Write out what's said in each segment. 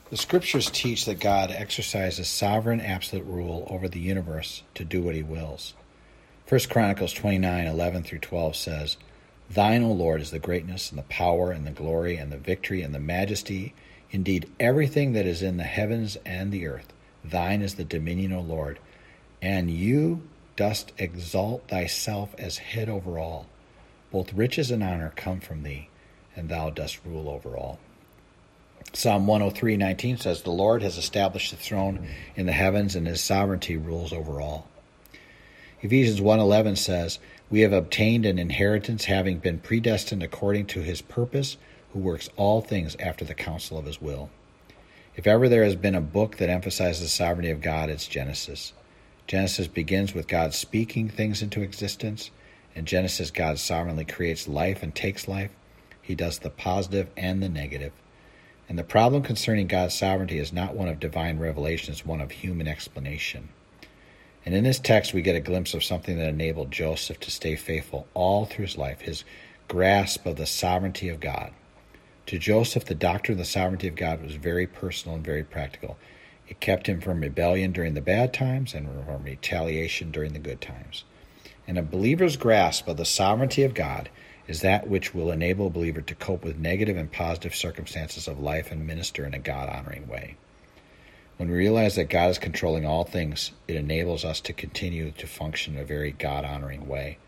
The scriptures teach that God exercises sovereign absolute rule over the universe to do what he wills. 1 Chronicles 29:11-12 says, "Thine, O Lord, is the greatness and the power and the glory and the victory and the majesty, indeed everything that is in the heavens and the earth. Thine is the dominion, O Lord, and you dost exalt thyself as head over all. Both riches and honor come from thee, and thou dost rule over all." Psalm 103:19 says, "The Lord has established the throne in the heavens, and his sovereignty rules over all." Ephesians 1:11 says, "We have obtained an inheritance, having been predestined according to his purpose, who works all things after the counsel of his will." If ever there has been a book that emphasizes the sovereignty of God, it's Genesis. Genesis begins with God speaking things into existence. In Genesis, God sovereignly creates life and takes life. He does the positive and the negative. And the problem concerning God's sovereignty is not one of divine revelation, it's one of human explanation. And in this text, we get a glimpse of something that enabled Joseph to stay faithful all through his life, his grasp of the sovereignty of God. To Joseph, the doctrine of the sovereignty of God was very personal and very practical. It kept him from rebellion during the bad times and from retaliation during the good times. And a believer's grasp of the sovereignty of God is that which will enable a believer to cope with negative and positive circumstances of life and minister in a God-honoring way. When we realize that God is controlling all things, it enables us to continue to function in a very God-honoring way.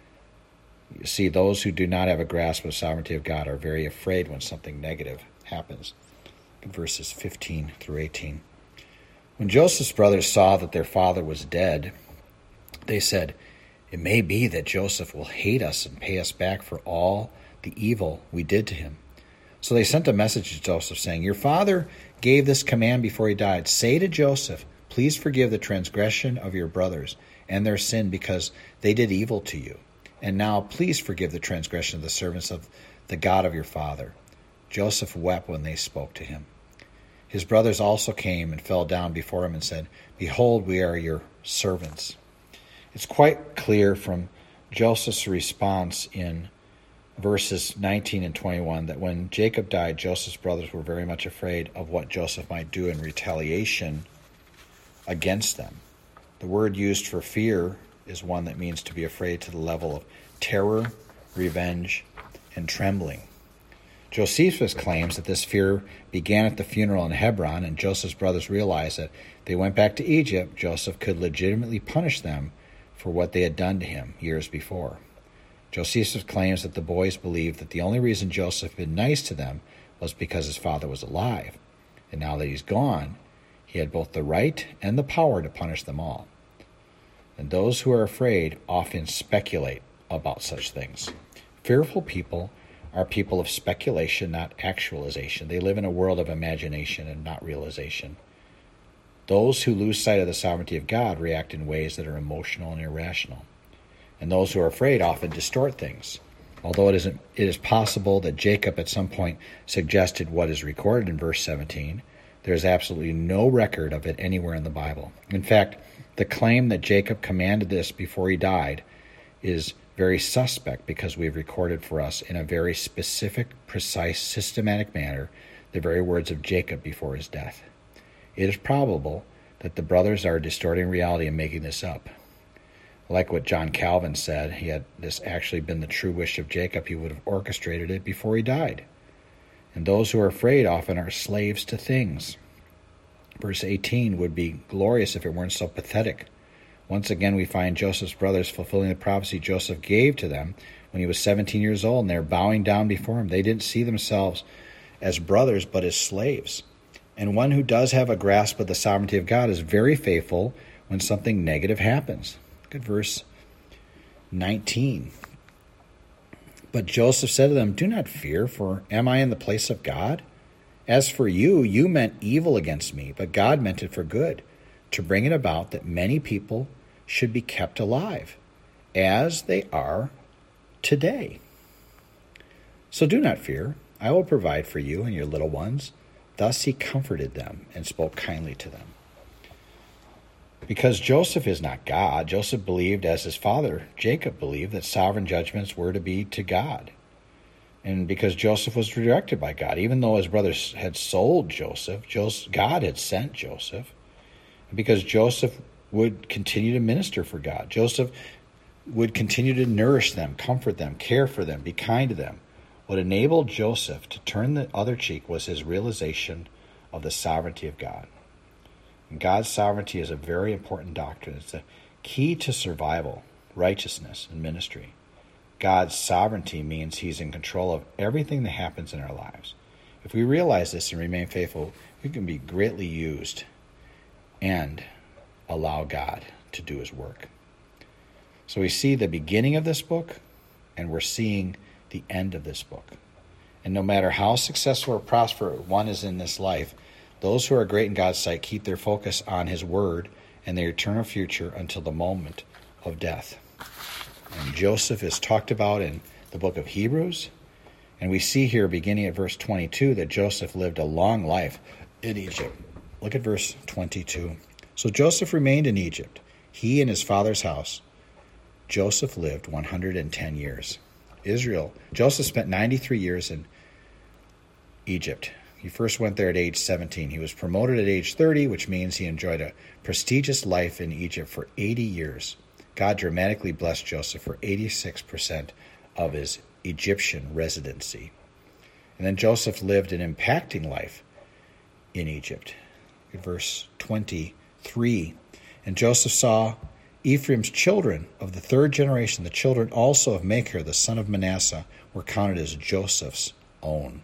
You see, those who do not have a grasp of the sovereignty of God are very afraid when something negative happens. Verses 15-18. When Joseph's brothers saw that their father was dead, they said, "It may be that Joseph will hate us and pay us back for all the evil we did to him." So they sent a message to Joseph saying, "Your father gave this command before he died. Say to Joseph, please forgive the transgression of your brothers and their sin because they did evil to you. And now please forgive the transgression of the servants of the God of your father." Joseph wept when they spoke to him. His brothers also came and fell down before him and said, "Behold, we are your servants." It's quite clear from Joseph's response in verses 19 and 21 that when Jacob died, Joseph's brothers were very much afraid of what Joseph might do in retaliation against them. The word used for fear is one that means to be afraid to the level of terror, revenge, and trembling. Josephus claims that this fear began at the funeral in Hebron, and Joseph's brothers realized that if they went back to Egypt, Joseph could legitimately punish them for what they had done to him years before. Josephus claims that the boys believed that the only reason Joseph had been nice to them was because his father was alive, and now that he's gone, he had both the right and the power to punish them all. And those who are afraid often speculate about such things. Fearful people are people of speculation, not actualization. They live in a world of imagination and not realization. Those who lose sight of the sovereignty of God react in ways that are emotional and irrational. And those who are afraid often distort things. Although it is possible that Jacob at some point suggested what is recorded in verse 17, there is absolutely no record of it anywhere in the Bible. In fact, the claim that Jacob commanded this before he died is very suspect because we've recorded for us in a very specific, precise, systematic manner the very words of Jacob before his death. It is probable that the brothers are distorting reality and making this up. Like what John Calvin said, had this actually been the true wish of Jacob, he would have orchestrated it before he died. And those who are afraid often are slaves to things. Verse 18 would be glorious if it weren't so pathetic. Once again, we find Joseph's brothers fulfilling the prophecy Joseph gave to them when he was 17 years old, and they're bowing down before him. They didn't see themselves as brothers, but as slaves. And one who does have a grasp of the sovereignty of God is very faithful when something negative happens. Look at verse 19. But Joseph said to them, "Do not fear, for am I in the place of God? As for you, you meant evil against me, but God meant it for good, to bring it about that many people should be kept alive, as they are today. So do not fear. I will provide for you and your little ones." Thus he comforted them and spoke kindly to them. Because Joseph is not God, Joseph believed, as his father Jacob believed, that sovereign judgments were to be to God. And because Joseph was redirected by God, even though his brothers had sold Joseph, God had sent Joseph. And because Joseph would continue to minister for God, Joseph would continue to nourish them, comfort them, care for them, be kind to them. What enabled Joseph to turn the other cheek was his realization of the sovereignty of God. And God's sovereignty is a very important doctrine. It's the key to survival, righteousness, and ministry. God's sovereignty means he's in control of everything that happens in our lives. If we realize this and remain faithful, we can be greatly used and allow God to do his work. So we see the beginning of this book, and we're seeing the end of this book. And no matter how successful or prosperous one is in this life, those who are great in God's sight keep their focus on his word and their eternal future until the moment of death. And Joseph is talked about in the book of Hebrews. And we see here, beginning at verse 22, that Joseph lived a long life in Egypt. Look at verse 22. So Joseph remained in Egypt, he and his father's house. Joseph lived 110 years. Joseph spent 93 years in Egypt. He first went there at age 17. He was promoted at age 30, which means he enjoyed a prestigious life in Egypt for 80 years. God dramatically blessed Joseph for 86% of his Egyptian residency. And then Joseph lived an impacting life in Egypt. Verse 23, and Joseph saw Ephraim's children of the third generation, the children also of Machir, the son of Manasseh, were counted as Joseph's own.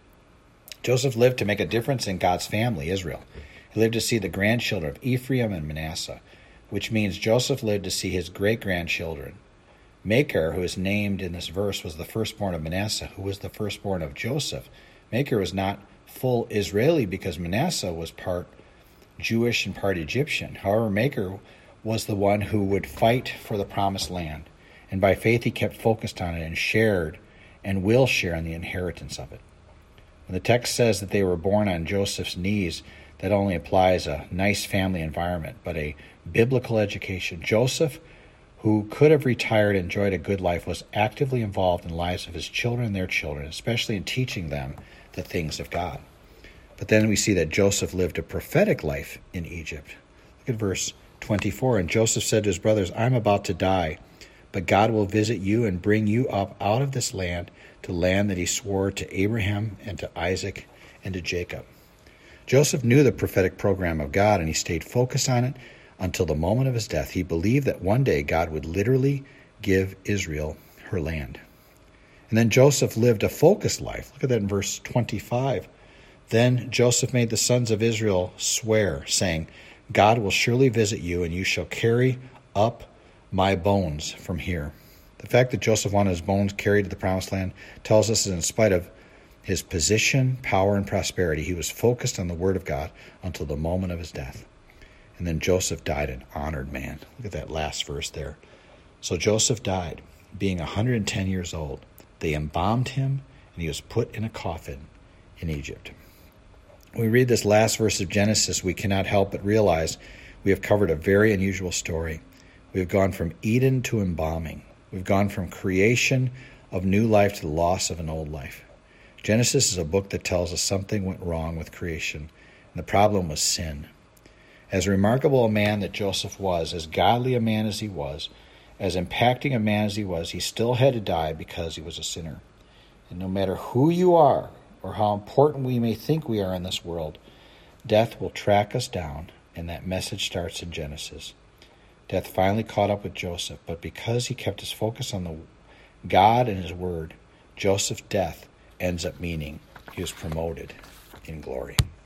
Joseph lived to make a difference in God's family, Israel. He lived to see the grandchildren of Ephraim and Manasseh, which means Joseph lived to see his great-grandchildren. Machir, who is named in this verse, was the firstborn of Manasseh, who was the firstborn of Joseph. Machir was not full Israeli because Manasseh was part Jewish and part Egyptian. However, Machir was the one who would fight for the promised land, and by faith he kept focused on it and shared and will share in the inheritance of it. When the text says that they were born on Joseph's knees, that only applies a nice family environment, but a biblical education. Joseph, who could have retired and enjoyed a good life, was actively involved in the lives of his children and their children, especially in teaching them the things of God. But then we see that Joseph lived a prophetic life in Egypt. Look at verse 24. And Joseph said to his brothers, I'm about to die, but God will visit you and bring you up out of this land to land that he swore to Abraham and to Isaac and to Jacob. Joseph knew the prophetic program of God, and he stayed focused on it until the moment of his death. He believed that one day God would literally give Israel her land. And then Joseph lived a focused life. Look at that in verse 25. Then Joseph made the sons of Israel swear, saying, God will surely visit you, and you shall carry up my bones from here. The fact that Joseph wanted his bones carried to the promised land tells us that in spite of his position, power, and prosperity, he was focused on the word of God until the moment of his death. And then Joseph died an honored man. Look at that last verse there. So Joseph died, being 110 years old. They embalmed him, and he was put in a coffin in Egypt. When we read this last verse of Genesis, we cannot help but realize we have covered a very unusual story. We have gone from Eden to embalming. We've gone from creation of new life to the loss of an old life. Genesis is a book that tells us something went wrong with creation, and the problem was sin. As remarkable a man that Joseph was, as godly a man as he was, as impacting a man as he was, he still had to die because he was a sinner. And no matter who you are or how important we may think we are in this world, death will track us down, and that message starts in Genesis. Death finally caught up with Joseph, but because he kept his focus on the God and his word, Joseph's death ends up meaning he was promoted in glory.